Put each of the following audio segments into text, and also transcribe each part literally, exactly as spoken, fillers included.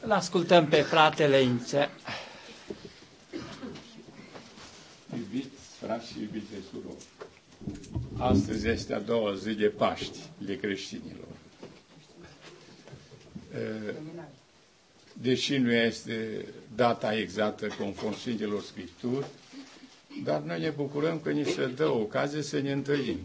Îl ascultăm pe fratele Ințe. Iubiți frați și iubite surori, astăzi este a doua zi de Paști de creștinilor. Deși nu este data exactă conform Sfintelor Scripturi, dar noi ne bucurăm că ni se dă ocazie să ne întâlnim.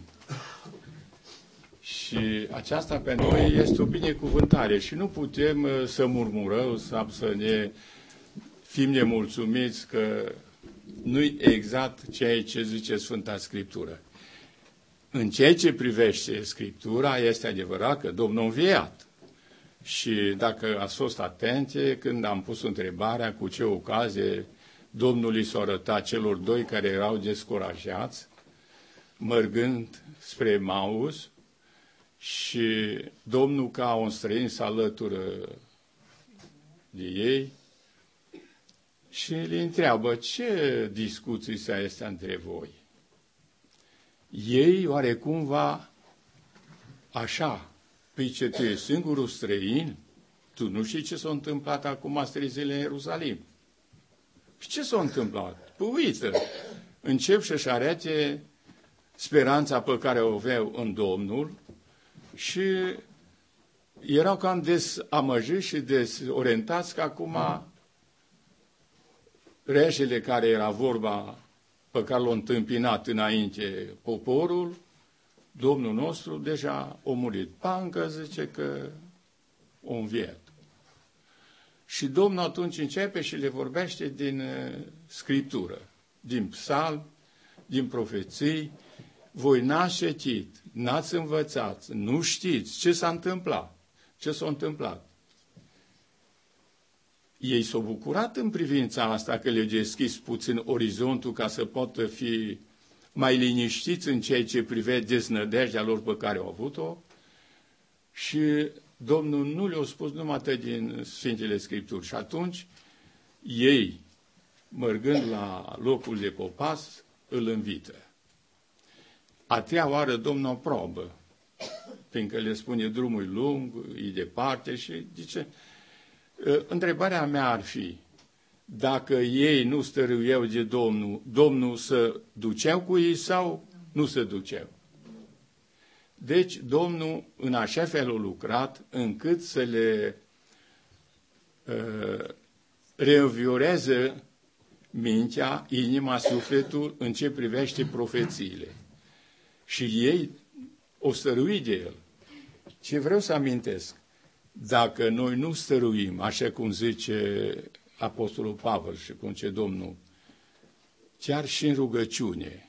Și aceasta pentru noi este o binecuvântare și nu putem să murmurăm sau să ne fim nemulțumiți că nu-i exact ceea ce zice Sfânta Scriptură. În ceea ce privește Scriptura, este adevărat că Domnul a înviat. Și dacă ați fost atenție, când am pus întrebarea cu ce ocazie Domnul i s-a arătat celor doi care erau descurajați, mergând spre Maus, și Domnul, ca un străin, se alătură de ei și le întreabă: ce discuții se este între voi? Ei, oarecumva, așa, păi ce tu ești singurul străin? Tu nu știi ce s-a întâmplat acum trei zile în Ierusalim. Și ce s-a întâmplat? Păi uite, încep să-și arate speranța pe care o aveau în Domnul și erau cam dezamăjiți și dezorientați că acum regele care era vorba pe care l-a întâmpinat înainte poporul, Domnul nostru deja a murit. Pancă zice că o înviat. Și Domnul atunci începe și le vorbește din Scriptură, din psalm, din profeții. Voi n-ați citit, n-ați învățat, nu știți ce s-a întâmplat. Ce s-a întâmplat? Ei s-au bucurat în privința asta că le-au deschis puțin orizontul ca să poată fi mai liniștiți în ceea ce privește deznădejdea lor pe care au avut-o, și Domnul nu le-a spus numai atât din Sfintele Scripturi. Și atunci ei, mergând la locul de popas, îl invită. A treia oară Domnul o probă, fiindcă le spune drumul lung, e departe și zice: întrebarea mea ar fi, dacă ei nu stăruiau de Domnul, Domnul să duceau cu ei sau nu se duceau? Deci Domnul în așa fel a lucrat încât să le uh, reînvioreze mintea, inima, sufletul în ce privește profețiile. Și ei o stărui de el. Ce vreau să amintesc, dacă noi nu stăruim, așa cum zice Apostolul Pavel și cum zice Domnul, chiar și în rugăciune,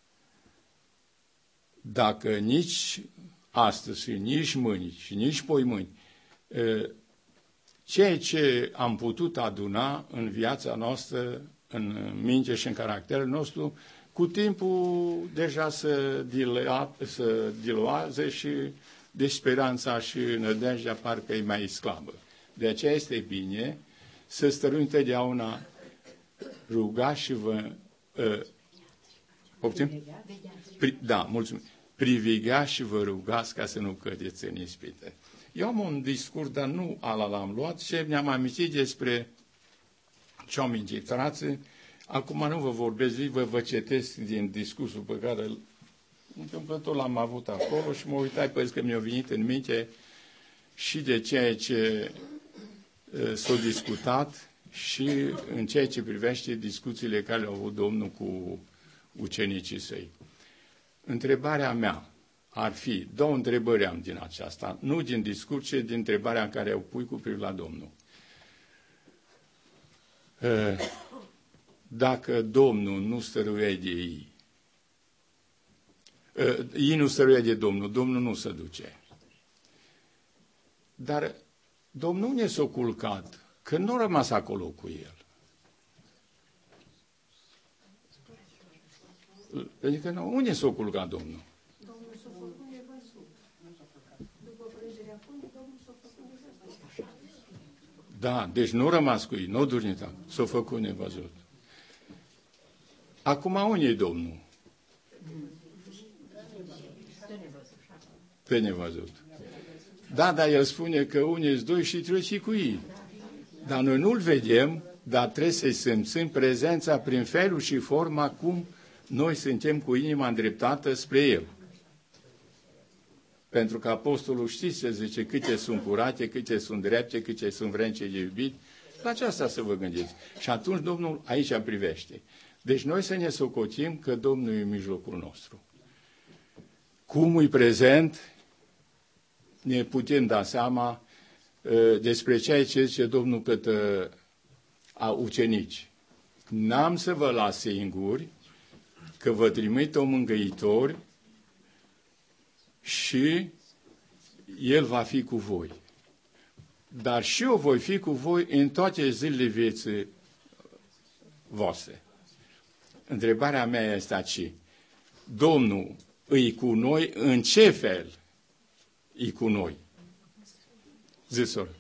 dacă nici astăzi și nici mâini și nici poimâni, ceea ce am putut aduna în viața noastră, în minte și în caracterul nostru, cu timpul deja să, dilua, să diluaze și de speranța și nădejdea parcă e mai slabă. De aceea este bine să stăruim întotdeauna, rugați și vă... Uh, optim? Pri, da, mulțumim. Privegheați și vă rugați ca să nu cădeți în ispită. Eu am un discurs, dar nu ala l-am luat și ne-am amintit despre ce am mintit, frații. Acum nu vă vorbesc, vă vă citesc din discursul pe care îl întâmplător l-am avut acolo și mă uitai pe că mi-a venit în minte și de ceea ce uh, s-a discutat și în ceea ce privește discuțiile care au avut Domnul cu ucenicii săi. Întrebarea mea ar fi, două întrebări am din aceasta, nu din discurs, ci din întrebarea în care o pui cu privire la Domnul. Uh, Dacă Domnul nu stăruia de ei, uh, ei nu stăruia de Domnul, Domnul nu se duce. Dar Domnul ne s-a culcat, că nu a rămas acolo cu el. Adică nu, unde s-a culcat Domnul? Domnul s-a făcut nevăzut. După plângerea Domnul s-a făcut nevăzut. Da, deci nu a rămas cu ei, nu a dormit, s-a făcut nevăzut. Acum unde e Domnul? Pe nevăzut. Da, dar el spune că unii sunt doi și trebuie și cu ei. Dar noi nu-L vedem, dar trebuie să-i simțim prezența prin felul și forma cum noi suntem cu inima îndreptată spre El. Pentru că apostolul știți ce zice, câte sunt curate, câte sunt drepte, câte sunt vrence de iubit, la aceasta să vă gândiți. Și atunci Domnul aici privește. Deci noi să ne socotim că Domnul e în mijlocul nostru. Cum e prezent, ne putem da seama uh, despre ceea ce zice Domnul către a ucenici. N-am să vă las singuri, că vă trimit o mângâitor și El va fi cu voi. Dar și eu voi fi cu voi în toate zilele vieții voastre. Întrebarea mea este aici. Domnul îi cu noi, în ce fel îi cu noi? Zi, soră.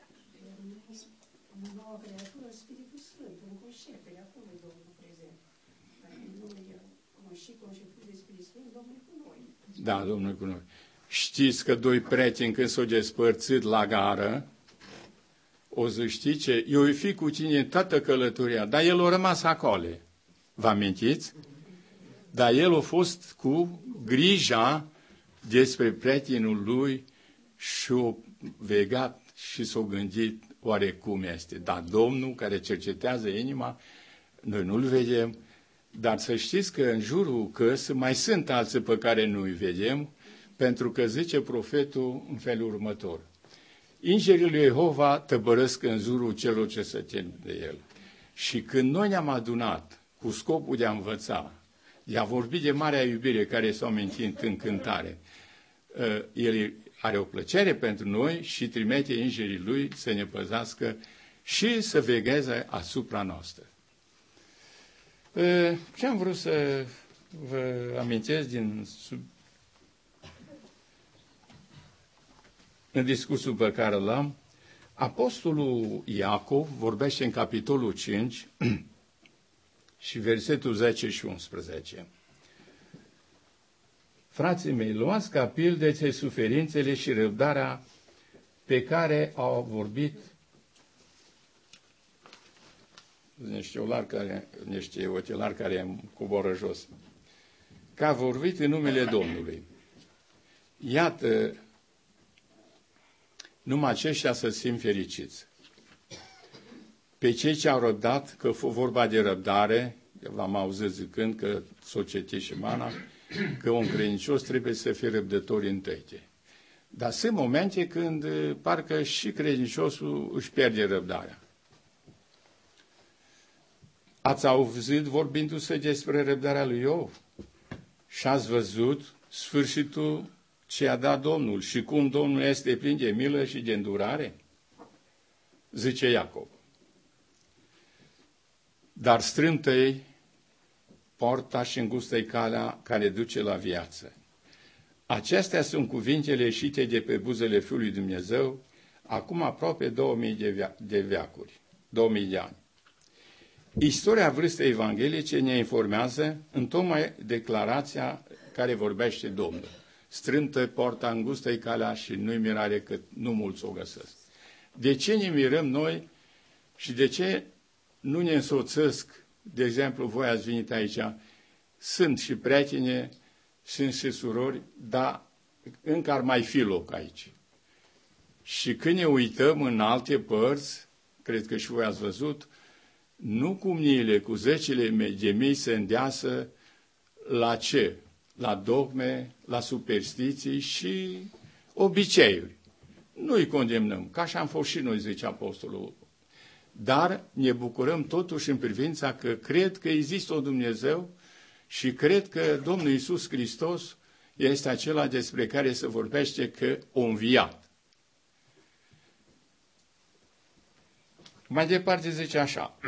Noua creatură, Spiritul Sfânt, în conșepere, acum e Domnul prezent. Dacă noi am și conșeput de Spiritul Sfânt, Domnul e cu noi. Da, Domnul e cu noi. Știți că doi prieteni când s-au despărțit la gară, o să știi ce? Eu îi fi cu tine toată călătoria, dar el a rămas acolo. Vă amintiți? Dar el a fost cu grija despre prietenul lui și a vegat și s-a gândit oare cum este. Dar Domnul care cercetează inima, noi nu-l vedem, dar să știți că în jurul căsii mai sunt alții pe care nu-i vedem, pentru că zice profetul în felul următor. Îngerii lui Jehova tăbărăsc în jurul celor ce se țin de el. Și când noi ne-am adunat cu scopul de a învăța, de a vorbi de marea iubire care s-a mintit în cântare, el are o plăcere pentru noi și trimite îngerii lui să ne păzească și să vegheze asupra noastră. Ce am vrut să vă amintesc din sub... în discursul pe care l-am, apostolul Iacov vorbește în capitolul cinci și versetul zece și unsprezece. Frații mei, luați ca pildețe suferințele și răbdarea pe care au vorbit niște olari care, niște otelari care coboră jos. Că a vorbit în numele Domnului. Iată, numai aceștia să simt fericiți. Pe cei ce au răbdat, că fu vorba de răbdare, v-am auzit zicând că s-o citit și mana, că un credincios trebuie să fie răbdător în toate. Dar sunt momente când parcă și credinciosul își pierde răbdarea. Ați auzit vorbindu-se despre răbdarea lui Iov și ați văzut sfârșitul ce a dat Domnul și cum Domnul este plin de milă și de îndurare? Zice Iacov. Dar strâmtă-i porta și îngustă-i calea care duce la viață. Acestea sunt cuvintele ieșite de pe buzele Fiului Dumnezeu, acum aproape două mii de, via- de veacuri, două mii de ani. Istoria vârstei evanghelice ne informează în tocmai declarația care vorbește Domnul. Strâmtă porta, îngustă-i calea și nu-i mirare că nu mulți o găsesc. De ce ne mirăm noi și de ce nu ne însoțesc, de exemplu, voi ați venit aici, sunt și prietene, sunt și surori, dar încă ar mai fi loc aici. Și când ne uităm în alte părți, cred că și voi ați văzut, nu cu mniile, cu zecile de mii se îndeasă la ce? La dogme, la superstiții și obiceiuri. Nu-i condemnăm, ca așa am fost și noi, zice apostolul. Dar ne bucurăm totuși în privința că cred că există un Dumnezeu și cred că Domnul Iisus Hristos este acela despre care se vorbește că a înviat. Mai departe zice așa.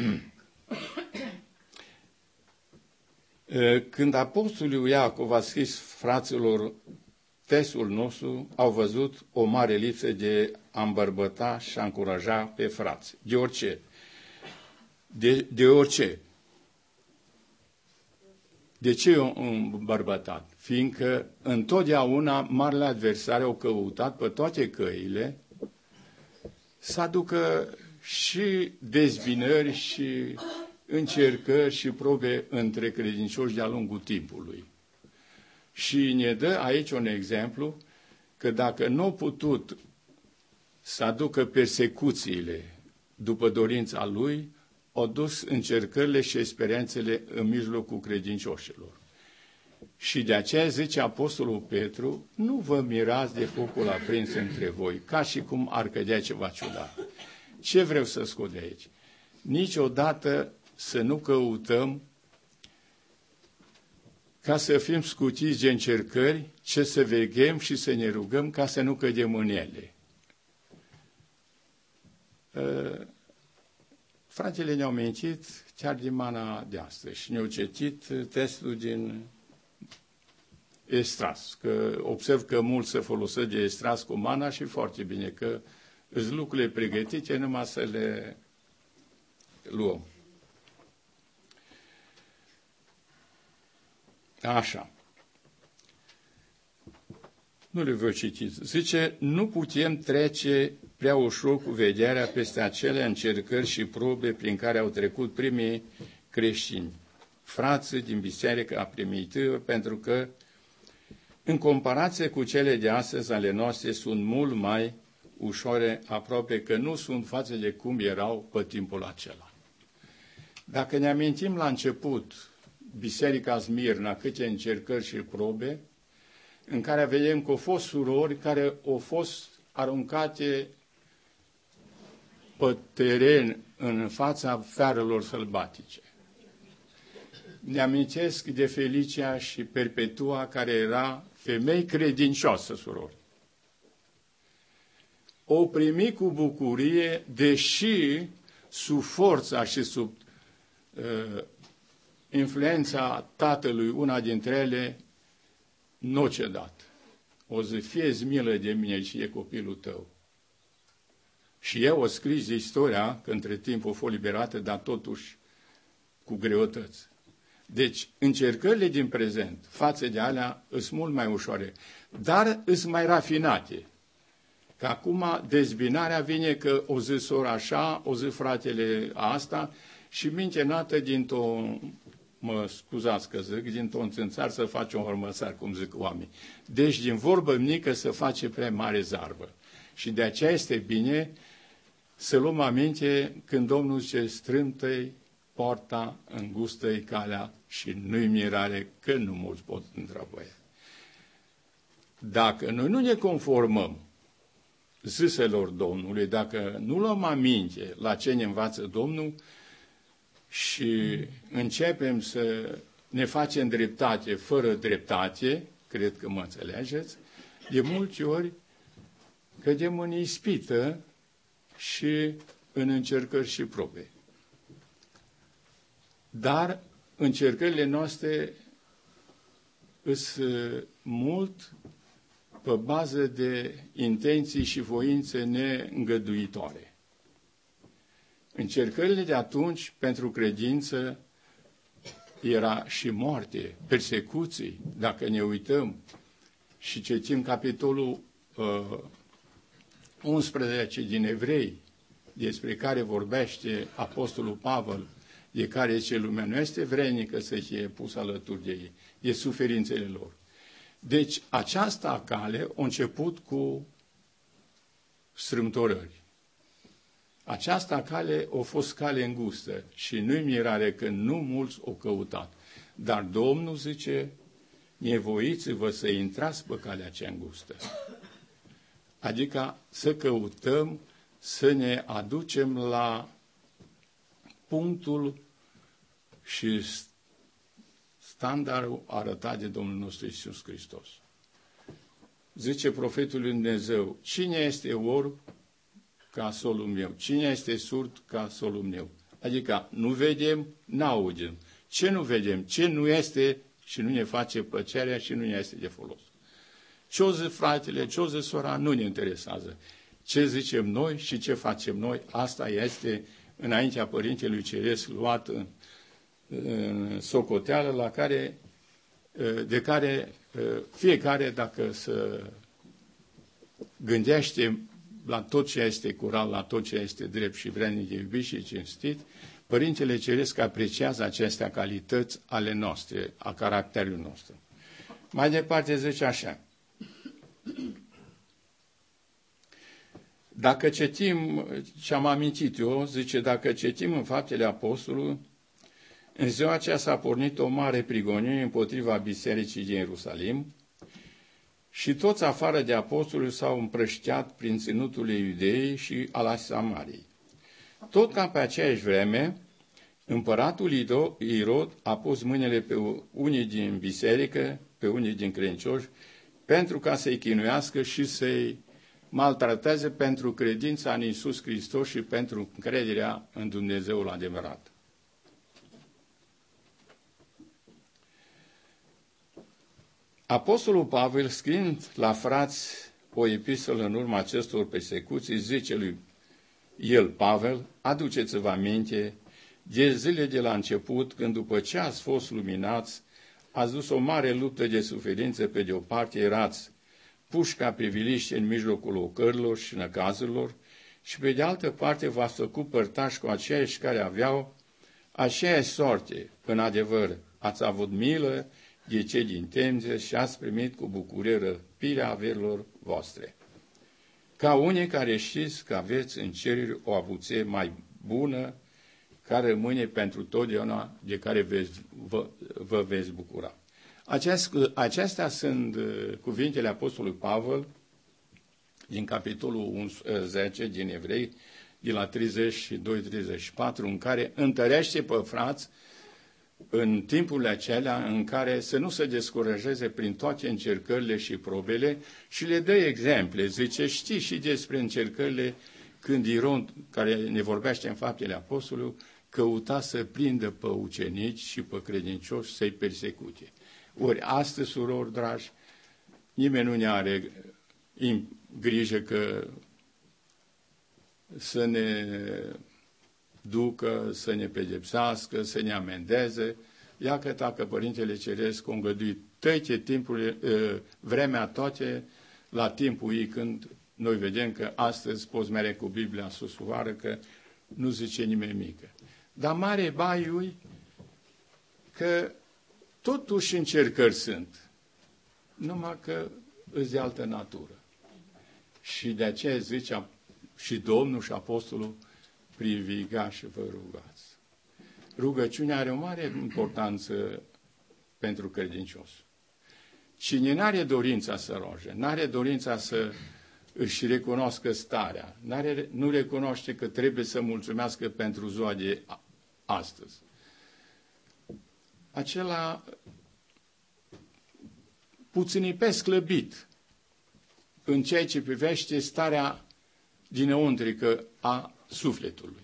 Când apostolul Iacov a scris fraților testul nostru, au văzut o mare lipsă de a îmbărbăta și a încuraja pe frați. De orice. De, de orice. De ce un îmbărbătat? Fiindcă întotdeauna marele adversari au căutat pe toate căile să aducă și dezbinări și încercări și probe între credincioși de-a lungul timpului. Și ne dă aici un exemplu că dacă nu a putut să aducă persecuțiile după dorința lui, au dus încercările și experiențele în mijlocul credincioșilor. Și de aceea zice Apostolul Petru, nu vă mirați de focul aprins între voi, ca și cum ar cădea ceva ciudat. Ce vreau să scot de aici? Niciodată să nu căutăm ca să fim scutiți de încercări, ce să veghem și să ne rugăm ca să nu cădem în ele. Fratele ne-au mințit chiar din mana de astăzi și ne-au citit testul din Estras, că observ că mulți se folosesc de Estras cu mana și foarte bine, că îți lucrurile pregătite, numai să le luăm. Așa. Nu le voi citi. Zice, nu putem trece prea ușor cu vederea peste acele încercări și probe prin care au trecut primii creștini, frații din biserica primitivă, pentru că, în comparație cu cele de astăzi ale noastre, sunt mult mai ușoare, aproape că nu sunt față de cum erau pe timpul acela. Dacă ne amintim la început, Biserica Smirna, câte încercări și probe, în care vedem că au fost surori care au fost aruncate pe teren în fața fearelor sălbatice. Ne amintesc de Felicia și Perpetua, care era femei credincioasă, surori. O primi cu bucurie, deși sub forța și sub uh, influența tatălui, una dintre ele, nu a cedat. O zi, fie-ți milă de mine și e copilul tău. Și eu o scris de istoria, că între timp o fost liberată, dar totuși cu greutăți. Deci, încercările din prezent, față de alea, sunt mult mai ușoare, dar sunt mai rafinate. Că acum dezbinarea vine că o zi sora așa, o zi fratele asta și mincenată dintr-o, mă scuzați că zic, dintr-o înțânțar să face un hormăsar, cum zic oamenii. Deci, din vorbă mică să face prea mare zarbă. Și de aceea este bine să luăm aminte când Domnul zice, strâmtă-i poarta, îngustă-i calea și nu-i mirare că nu mulți pot intra pe ea. Dacă noi nu ne conformăm ziselor Domnului, dacă nu luăm aminte la ce ne învață Domnul și începem să ne facem dreptate fără dreptate, cred că mă înțelegeți, de multe ori cădem în ispită și în încercări și probe. Dar încercările noastre sunt mult pe bază de intenții și voințe neîngăduitoare. Încercările de atunci pentru credință era și moarte, persecuții, dacă ne uităm și citim capitolul uh, unsprezece din Evrei, despre care vorbește Apostolul Pavel, de care ce lumea nu este vrednică să fie pusă alături de ei, de suferințele lor. Deci această cale a început cu strâmtorări. Această cale a fost cale îngustă și nu-i mirare că nu mulți o căutat. Dar Domnul zice, nevoiți-vă să intrați pe calea cea îngustă. Adică să căutăm, să ne aducem la punctul și standardul arătat de Domnul nostru Iisus Hristos. Zice profetul lui Dumnezeu, cine este orb ca solul meu? Cine este surd ca solul meu? Adică nu vedem, n-audem. Ce nu vedem? Ce nu este și nu ne face plăcerea și nu ne este de folos. Ce-o zi fratele, ce-o zi sora, nu ne interesează. Ce zicem noi și ce facem noi, asta este înaintea Părintelui Ceresc luat în, în socoteală, la care, de care fiecare, dacă să gândește la tot ce este curat, la tot ce este drept și vrednic de iubit și cinstit, Părintele Ceresc apreciază aceste calități ale noastre, a caracterului nostru. Mai departe zice așa. Dacă citim, ce am amintit eu, zice, dacă citim în Faptele Apostolului, în ziua aceea s-a pornit o mare prigonie împotriva bisericii din Ierusalim și toți afară de apostoli s-au împrăștiat prin ținuturile Iudeii și ala Samariei. Tot ca pe aceeași vreme, împăratul Irod a pus mâinile pe unii din biserică, pe unii din credincioși, pentru ca să-i chinuiască și să-i maltrateze pentru credința în Iisus Hristos și pentru încrederea în Dumnezeul adevărat. Apostolul Pavel, scriind la frați o epistolă în urma acestor persecuții, zice lui el, Pavel, aduceți-vă aminte de zile de la început, când după ce ați fost luminați, ați dus o mare luptă de suferință, pe de o parte erați puși ca priviliște în mijlocul ocărilor și năcazurilor, și pe de altă parte v-ați făcut părtași cu aceiași care aveau aceeași sorte. În adevăr, ați avut milă de cei din temniță și ați primit cu bucurie răpirea averilor voastre. Ca unii care știți că aveți în ceruri o avuție mai bună, care rămâne pentru totdeauna, de care veți, vă, vă veți bucura. Acest, acestea sunt cuvintele Apostolului Pavel din capitolul zece din Evrei, de la treizeci și doi treizeci și patru, în care întărește pe frați în timpurile acelea în care să nu se descurajeze prin toate încercările și probele și le dă exemple. Zice, știi și despre încercările când Iron, care ne vorbește în Faptele Apostolului, căuta să prindă pe ucenici și pe credincioși să-i persecute. Ori astăzi, surori dragi, nimeni nu ne are grijă că să ne ducă, să ne pedepsească, să ne amendeze. Iacă dacă Părintele Ceresc a îngăduit toate timpurile, vremea toate la timpul ei, când noi vedem că astăzi poți merge cu Biblia sus oară, că nu zice nimeni mică. Dar mare baiul că totuși încercări sunt, numai că îți de altă natură. Și de aceea zice și Domnul și Apostolul, privigați și vă rugați. Rugăciunea are o mare importanță pentru credincios. Cine n-are dorința să roage, n-are dorința să își recunoască starea, n-are, nu recunoaște că trebuie să mulțumească pentru ziua de astăzi, acela puținipesc slăbit în ceea ce privește starea dinăuntrică a sufletului.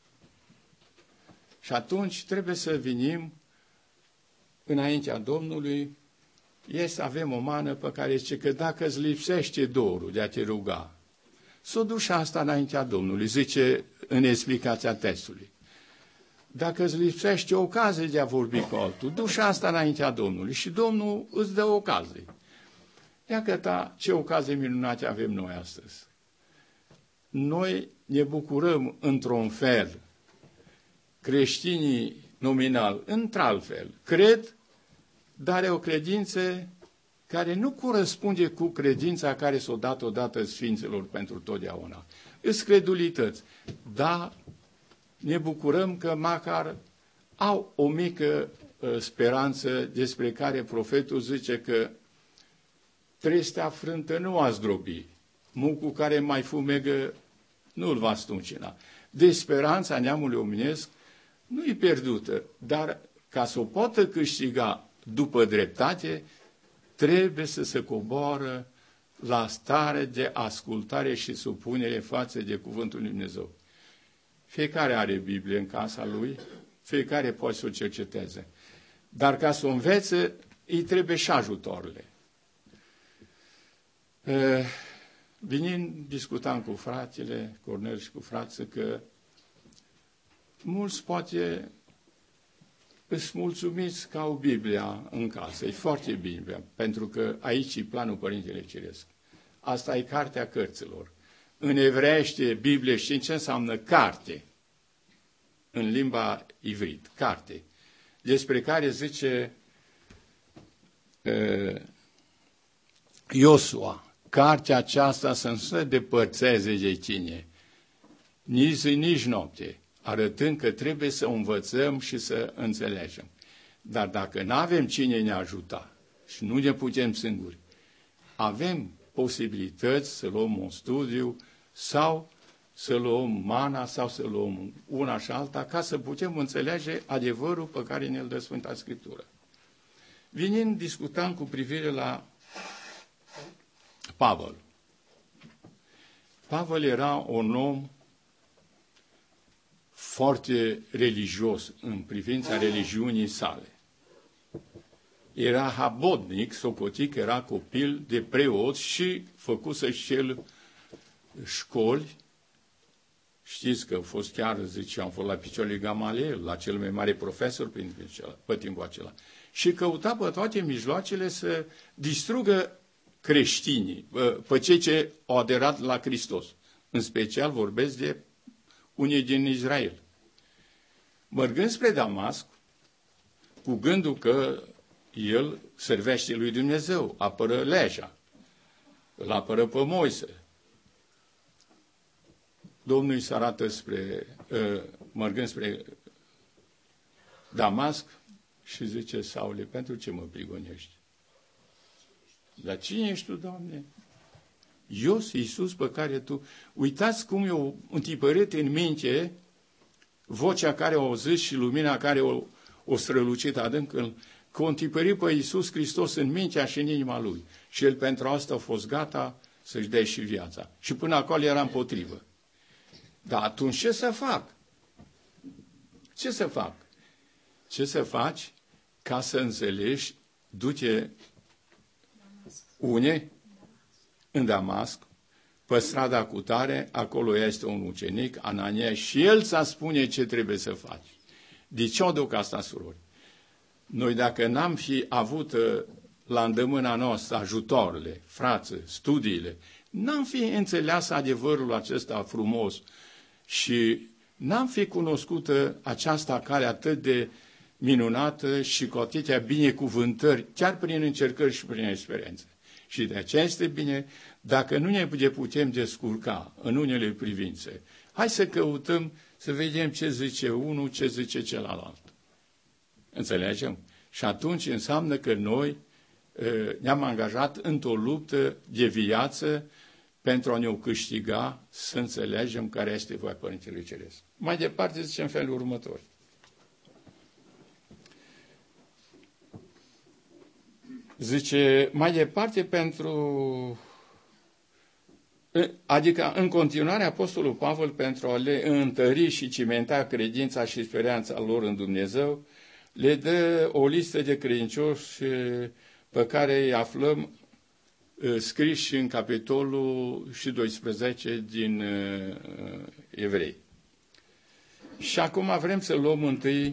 Și atunci trebuie să venim înaintea Domnului, e să avem o mană pe care zice că dacă îți lipsește dorul de a te ruga, să o duci asta înaintea Domnului, zice în explicația textului. Dacă îți lipsește o ocazie de a vorbi cu altul, duci asta înaintea Domnului și Domnul îți dă ocazie. Iată ta, ce ocazie minunate avem noi astăzi. Noi ne bucurăm într-un fel, creștinii nominal, într-alt fel. Cred, dar are o credință care nu corespunde cu credința care s-a dat odată Sfinților pentru totdeauna. Îs credulități, dar ne bucurăm că măcar au o mică uh, speranță despre care profetul zice că trestea frântă nu a zdrobi, mucul care mai fumegă nu-l va stuncina. De speranța neamului omenesc nu e pierdută, dar ca să o poată câștiga după dreptate, trebuie să se coboară la stare de ascultare și supunere față de cuvântul lui Dumnezeu. Fiecare are Biblie în casa lui, fiecare poate să o cerceteze. Dar ca să o învețe, îi trebuie și ajutorile. Venind, discutam cu fratele, Cornel și cu frații, că mulți poate îți mulțumiți că au Biblia în casă. E foarte bine, pentru că aici e planul Părintele Ceresc. Asta e cartea cărților. în evreiește Biblie, știi ce înseamnă carte? În limba ivrit, carte. Despre care zice uh, Iosua, cartea aceasta să nu se depărțeze de tine, nici zi, nici noapte, arătând că trebuie să învățăm și să înțelegem. Dar dacă nu avem cine ne ajuta și nu ne putem singuri, avem posibilități să luăm un studiu sau să luăm mana sau să luăm una și alta ca să putem înțelege adevărul pe care ne-l dă Sfânta Scriptură. Venind, discutam cu privire la Pavel. Pavel era un om foarte religios în privința religiunii sale. Era habodnic, socotit, era copil de preot și făcuse el școli. Știți că a fost chiar, zice, am fost la picioarele Gamaliel, la cel mai mare profesor pe timpul acela. Și căuta pe toate mijloacele să distrugă creștinii, pe cei ce au aderat la Hristos. În special vorbesc de unii din Israel. Mergând spre Damasc, cu gândul că el servește lui Dumnezeu, apără legea, îl apără pe Moise. Domnul îi se arată spre, mergând spre Damasc și zice, Saule, pentru ce mă prigonești? Dar cine ești tu, Doamne? Eu sunt Iisus pe care tu... Uitați cum eu întipărit în minte vocea care o auzit și lumina care o, o strălucit adânc, că o întipărit pe Iisus Hristos în mintea și în inima Lui. Și El pentru asta a fost gata să-și dea și viața. Și până acolo era împotrivă. Dar atunci ce să fac? Ce să fac? Ce să faci ca să înțelegi, du-te une în Damasc, pe strada cutare, acolo este un ucenic, Anania, și el să spune ce trebuie să faci. De ce o duc asta, surori? Noi dacă n-am fi avut la îndemâna noastră ajutoarele, frață, studiile, n-am fi înțeles adevărul acesta frumos și n-am fi cunoscută această cale atât de minunată și cu atâtea binecuvântări, chiar prin încercări și prin experiențe. Și de aceea este bine, dacă nu ne putem descurca în unele privințe, hai să căutăm să vedem ce zice unul, ce zice celălalt. Înțelegem? Și atunci înseamnă că noi ne-am angajat într-o luptă de viață pentru a ne câștiga să înțelegem care este voia Părintelui Ceresc. Mai departe zice în felul următor. Zice, mai departe pentru... Adică, în continuare, Apostolul Pavel, pentru a le întări și cimenta credința și speranța lor în Dumnezeu, le dă o listă de credincioși pe care îi aflăm scriși în capitolul și doisprezece din Evrei. Și acum vrem să luăm întâi,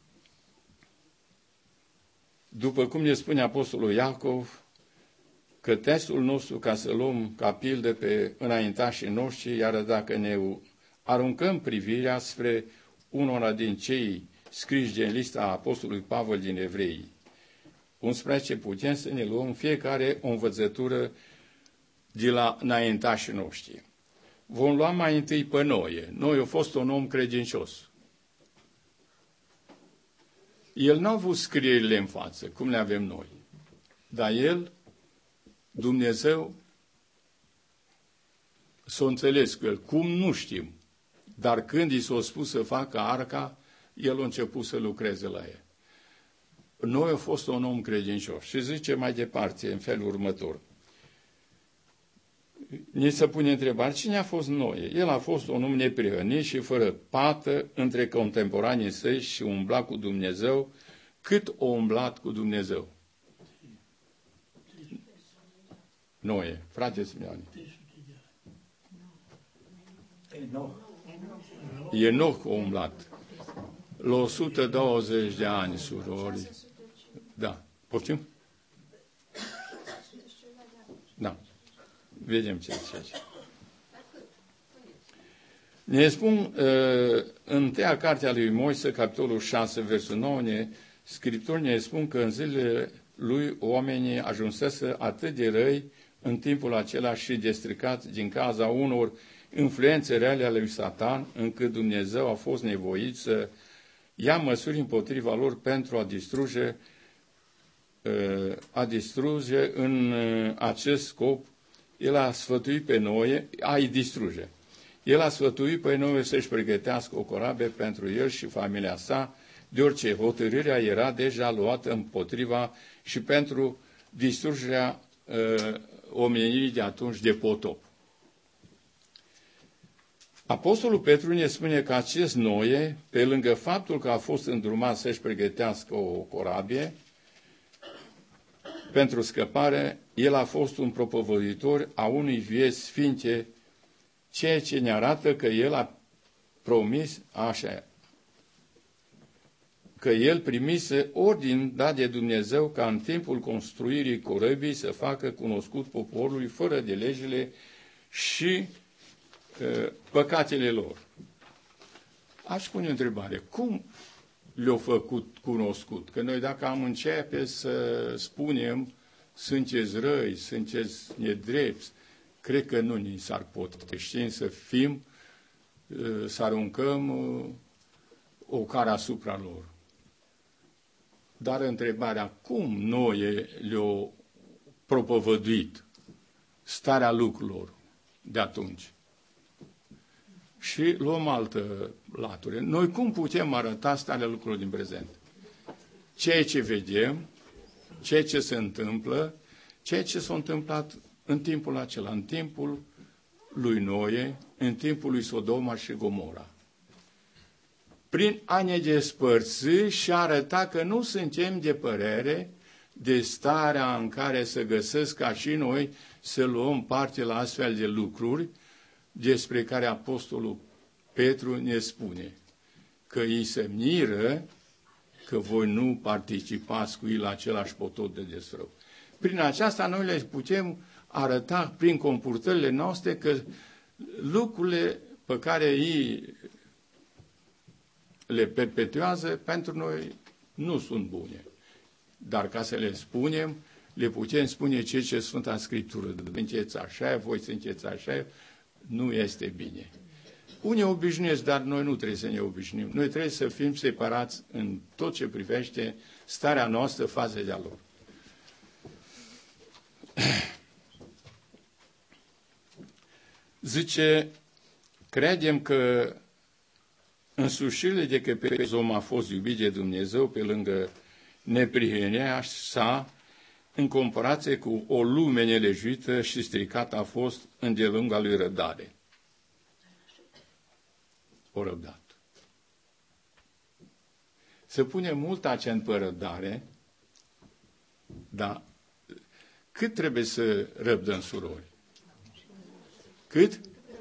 după cum ne spune Apostolul Iacov, că testul nostru ca să luăm ca pildă pe înaintașii noștri, iar dacă ne aruncăm privirea spre unora din cei scriși din lista Apostolului Pavel din Evrei, unsprezece, putem să ne luăm fiecare o învățătură de la înaintașii noștri. Vom lua mai întâi pe Noe. Noe a fost un om credincios. El n-a avut scrierile în față, cum le avem noi. Dar el, Dumnezeu, s-a înțeles cu el. Cum nu știm. Dar când i s-a spus să facă arca, el a început să lucreze la ea. Noe a fost un om credincios. Și zice mai departe, în felul următor. Ni se pune întrebarea, cine a fost Noe? El a fost un om neprihănit și fără pată între contemporanii săi și umbla cu Dumnezeu, cât o umblat cu Dumnezeu. Noe, frate Simeone. Enoch a umblat. La o sută douăzeci de ani, surori. Da. Poftim? Da. Vedem ce zice aici. Ne spun uh, în întâia cartea lui Moise, capitolul șase, versul nouă, ne, Scripturii ne spun că în zilele lui oamenii ajunseseră atât de răi în timpul acela și de stricați din cauza unor influențe reale ale lui Satan, încât Dumnezeu a fost nevoit să ia măsuri împotriva lor pentru a distruge, a distruge în acest scop. El a sfătuit pe Noe, a-i distruge. El a sfătuit pe Noe să-și pregătească o corabie pentru el și familia sa, deoarece hotărârea era deja luată împotriva și pentru distrugerea uh, omenirii de atunci de potop. Apostolul Petru ne spune că acest Noe, pe lângă faptul că a fost îndrumat să-și pregătească o corabie pentru scăpare, el a fost un propovăduitor a unui vieți sfinte, ceea ce ne arată că el a promis așa, că el primise ordin dat de Dumnezeu ca în timpul construirii corăbii să facă cunoscut poporului fără de legile și uh, păcatele lor. Aș pune o întrebare. Cum le-au făcut cunoscut? Că noi dacă am începe să spunem sunteți răi, sunteți nedrepți, cred că nu ni s-ar potrivi să fim, uh, să aruncăm uh, o cară asupra lor. Dar întrebarea, cum Noe le-au propovăduit starea lucrurilor de atunci? Și luăm altă latură. Noi cum putem arăta starea lucrurilor din prezent? Ceea ce vedem, ceea ce se întâmplă, ceea ce s-a întâmplat în timpul acela, în timpul lui Noe, în timpul lui Sodoma și Gomora. Prin a ne despărți și arăta că nu suntem de părere de starea în care se găsesc ca și noi să luăm parte la astfel de lucruri despre care Apostolul Petru ne spune că îi se miră că voi nu participați cu ei la același potop de desfrău. Prin aceasta noi le putem arăta prin comportările noastre că lucrurile pe care ei le perpetuează, pentru noi nu sunt bune. Dar ca să le spunem, le putem spune ceea ce Sfânta Scriptură. Sunteți așa, voi sunteți așa, nu este bine. Unii obișnuiesc, dar noi nu trebuie să ne obișnuim. Noi trebuie să fim separați în tot ce privește starea noastră față de a lor. Zice, credem că însușirile de că pe om a fost iubit de Dumnezeu pe lângă neprihănirea sa, în comparație cu o lume nelejuită și stricată a fost îndelunga lui răbdare. O răbdat. Se pune mult accent pe răbdare, dar cât trebuie să răbdăm, surori? Cât?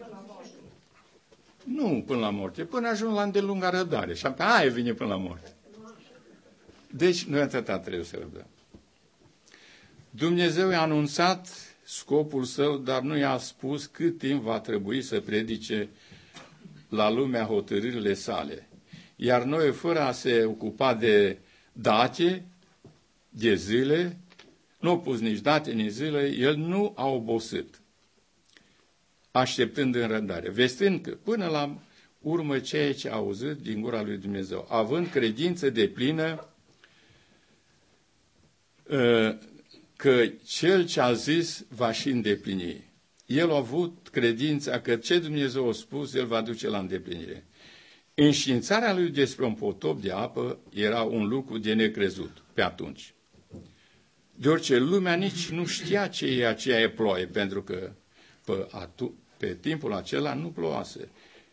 Nu până la moarte, până ajung la îndelunga răbdare. Și pe aia vine până la moarte. Deci, noi atâta trebuie să răbdăm. Dumnezeu i-a anunțat scopul său, dar nu i-a spus cât timp va trebui să predice la lumea hotărârile sale. Iar noi, fără a se ocupa de date, de zile, nu au pus nici date, nici zile, el nu a obosit, așteptând în răbdare, vestind că până la urmă ceea ce a auzit din gura lui Dumnezeu, având credință deplină că cel ce a zis va și îndeplini. El a avut credința că ce Dumnezeu a spus, el va duce la îndeplinire. Înștiințarea lui despre un potop de apă era un lucru de necrezut pe atunci. Deoarece lumea nici nu știa ce e aceea ploaie, pentru că pe, atu- pe timpul acela nu ploase.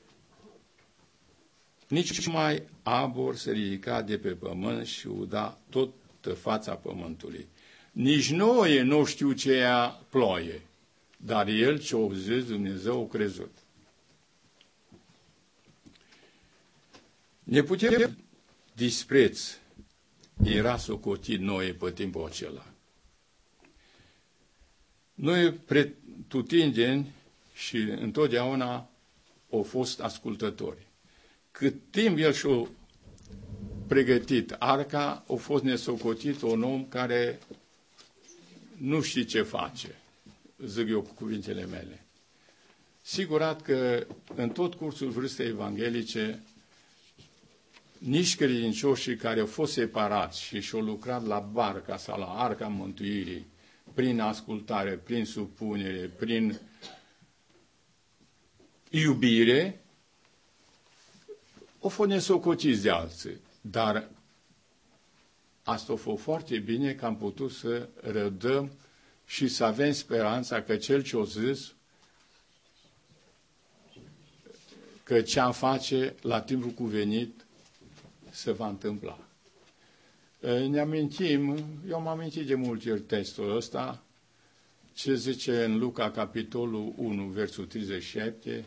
Nici mai abur se ridica de pe pământ și uda tot fața pământului. Nici noi nu știu ce e ploaie, dar el ce-o zis Dumnezeu a crezut. Ne putem dispreț era socotit noi pe timpul acela. Noi pretutindeni și întotdeauna au fost ascultători. Cât timp el și-a pregătit arca, a fost nesocotit un om care nu știe ce face, zic eu cu cuvintele mele. Sigurat că în tot cursul vârstei evanghelice, nici credincioșii care au fost separați și și-au lucrat la barca sau la arca mântuirii, prin ascultare, prin supunere, prin iubire, au fost nesocociți de alții. Dar asta a fost foarte bine că am putut să răbdăm și să avem speranța că Cel ce-o zis, că ce-am face la timpul cuvenit se va întâmpla. Ne amintim, eu m-am amintit de multe ori textul ăsta, ce zice în Luca, capitolul unu, versul treizeci și șapte,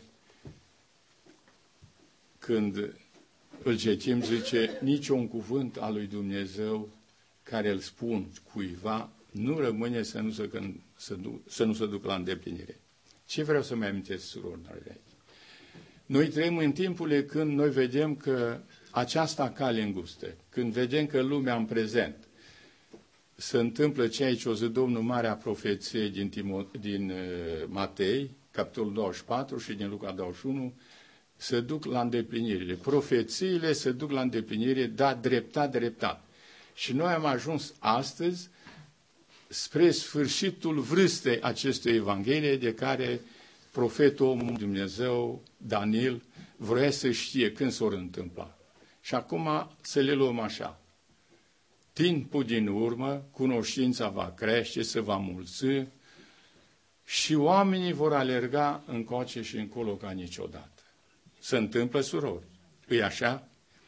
când îl citim, zice, niciun cuvânt al lui Dumnezeu care îl spun cuiva nu rămâne să nu se, să, nu, să nu se ducă la îndeplinire. Ce vreau să mai amintesc, surorilor? Noi trăim în timpurile când noi vedem că aceasta cale îngustă, când vedem că lumea în prezent se întâmplă ceea ce o zi Domnul Marea Profeție din, Timo, din uh, Matei, capitolul douăzeci și patru și din Luca douăzeci și unu, se duc la îndeplinire. Profețiile se duc la îndeplinire, da, dreptat, dreptat. Și noi am ajuns astăzi spre sfârșitul vârstei acestei Evanghelie de care profetul omul Dumnezeu, Daniel, vrea să știe când s-or întâmpla. Și acum să le luăm așa. Timpul din urmă, cunoștința va crește, se va mulți și oamenii vor alerga încoace și încolo ca niciodată. Se întâmplă, surori. E așa?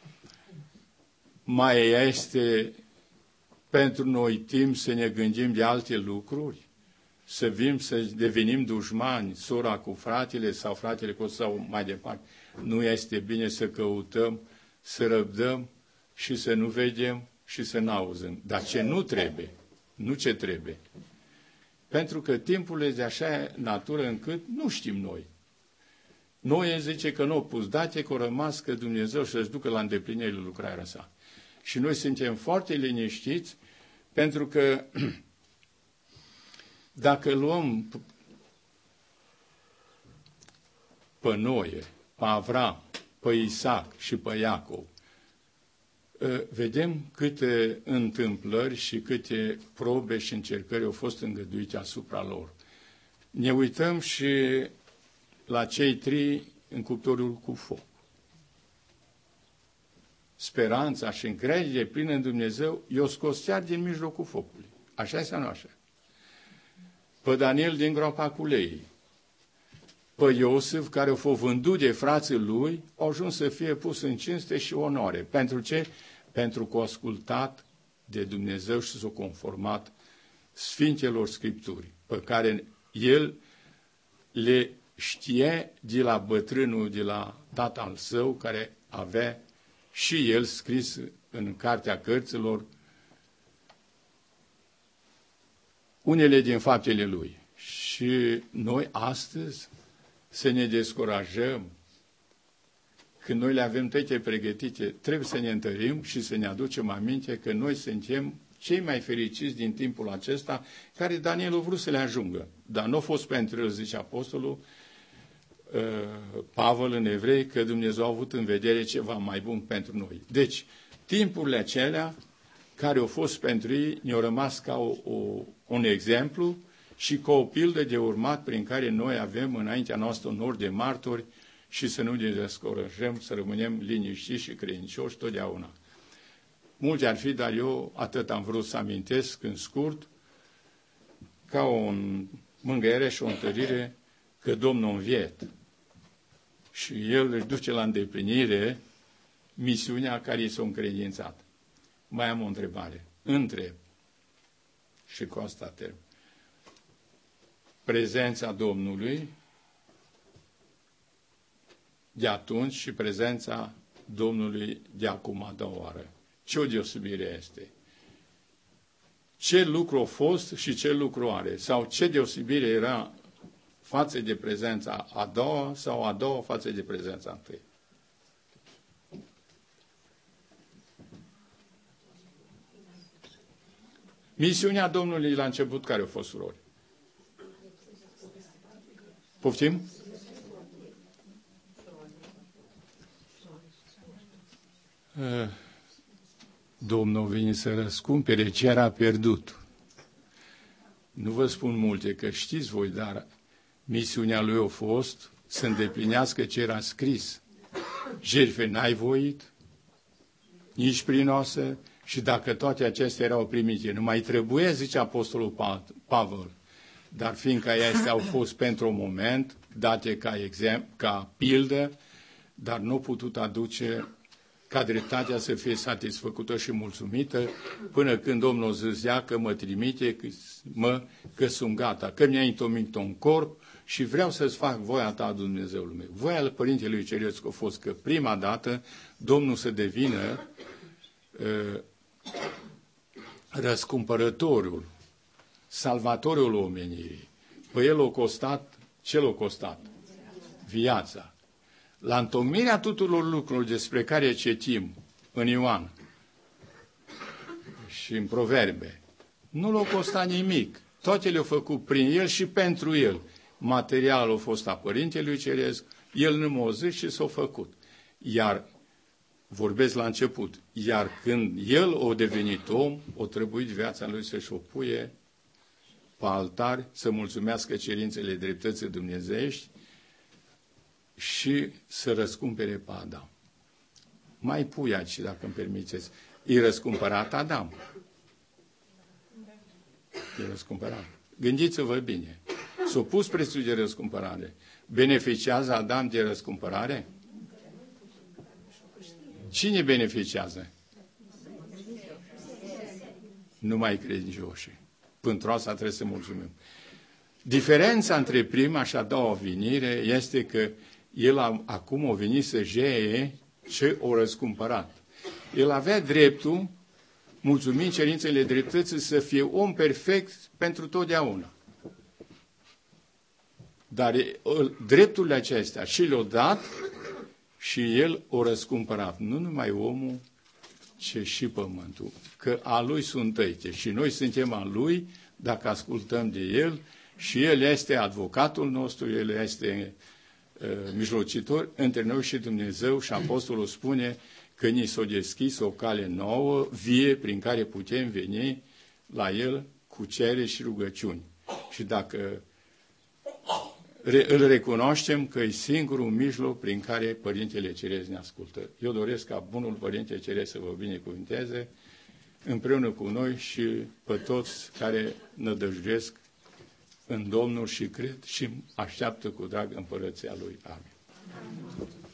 Mai este pentru noi timp să ne gândim de alte lucruri? Să vim, să devenim dușmani, sora cu fratele sau fratele cu sau mai departe. Nu este bine să căutăm, să răbdăm și să nu vedem și să n-auzim. Dar ce nu trebuie, nu ce trebuie. Pentru că timpul este de așa natură încât nu știm noi. Noi zice că nu au pus date, că au rămas că Dumnezeu să-și ducă la îndeplinire lucrarea sa. Și noi suntem foarte liniștiți pentru că dacă luăm pe Noe, pe Avram, pe Isaac și pe Iacov, vedem câte întâmplări și câte probe și încercări au fost îngăduite asupra lor. Ne uităm și la cei trei în cuptorul cu foc. Speranța și încredere plină în Dumnezeu i-o scos chiar din mijlocul focului. Așa sau nu așa? Pe Daniel din groapa cu lei, pe Iosif, care a fost vândut de frații lui, a ajuns să fie pus în cinste și onoare. Pentru ce? Pentru că a ascultat de Dumnezeu și s-a conformat Sfintelor Scripturi, pe care el le știe de la bătrânul, de la tatăl său, care avea și el scris în Cartea Cărților unele din faptele lui. Și noi astăzi să ne descurajăm când noi le avem toate pregătite, trebuie să ne întărim și să ne aducem aminte că noi suntem cei mai fericiți din timpul acesta, care Daniel a vrut să le ajungă. Dar nu a fost pentru el, zice apostolul Pavel în Evrei, că Dumnezeu a avut în vedere ceva mai bun pentru noi. Deci, timpurile acelea care au fost pentru ei ne-au rămas ca o, o, un exemplu și ca o pildă de urmat prin care noi avem înaintea noastră un nor de martori și să nu ne descurajăm, să rămânem liniștiți și credincioși totdeauna. Mulți ar fi, dar eu atât am vrut să amintesc în scurt, ca o mângâiere și o întărire că Domnul înviet și El își duce la îndeplinire misiunea care i s-a încredințat. Mai am o întrebare. Întreb și cu asta termin. Prezența Domnului de atunci și prezența Domnului de acum a doua oară. Ce o deosebire este? Ce lucru a fost și ce lucru are? Sau ce deosebire era față de prezența a doua sau a doua față de prezența întâi. Misiunea Domnului la început, care a fost, surori? Poftim? Domnul vine să răscumpere ce era pierdut. Nu vă spun multe, că știți voi, dar misiunea lui a fost să îndeplinească ce era scris. Jertfe n-ai voit, nici prinoasă, și dacă toate acestea erau primite, nu mai trebuie, zice Apostolul Pavel, dar fiindcă acestea au fost pentru un moment, date ca, exemplu, ca pildă, dar nu au putut aduce ca dreptatea să fie satisfăcută și mulțumită, până când Domnul zicea că mă trimite, că, mă, că sunt gata, că mi-a întomit un corp și vreau să-ți fac voia ta, Dumnezeul meu. Voia lui Părintelui Ceresc a fost că prima dată Domnul să devină uh, răscumpărătorul, salvatorul omenirii. Păi el a costat, ce l-a costat? Viața. La întocmirea tuturor lucrurilor despre care citim în Ioan și în Proverbe, nu l-a costat nimic. Toate le-au făcut prin el și pentru el. Materialul a fost a Părintelui Ceresc, el nu m-a zis și s-a făcut. Iar, vorbesc la început, iar când el a devenit om, a trebuit viața lui să-și o puie pe altar, să mulțumească cerințele dreptății dumnezeiești și să răscumpere pe Adam. Mai pui aici, dacă îmi permiteți. E răscumpărat Adam. E răscumpărat. Gândiți-vă bine. S-a pus prețul de răscumpărare. Beneficiază Adam de răscumpărare? Cine beneficiază? Numai credincioșii. Pentru asta trebuie să mulțumim. Diferența între prima și a doua venire este că el a, acum a venit să jeie ce o răscumpărat. El avea dreptul, mulțumind cerințele dreptății, să fie om perfect pentru totdeauna. Dar drepturile acestea și le-a dat și el o răscumpărat. Nu numai omul, ci și pământul. Că a lui sunt tăite și noi suntem a lui dacă ascultăm de el și el este advocatul nostru, el este uh, mijlocitor între noi și Dumnezeu și Apostolul spune că ni s-a deschis o cale nouă, vie, prin care putem veni la el cu cereri și rugăciuni. Și dacă îl recunoaștem că e singurul mijloc prin care Părintele Ceresc ne ascultă. Eu doresc ca bunul Părinte Ceresc să vă binecuvânteze împreună cu noi și pe toți care nădăjduiesc în Domnul și cred și așteaptă cu drag împărăția Lui. Amin.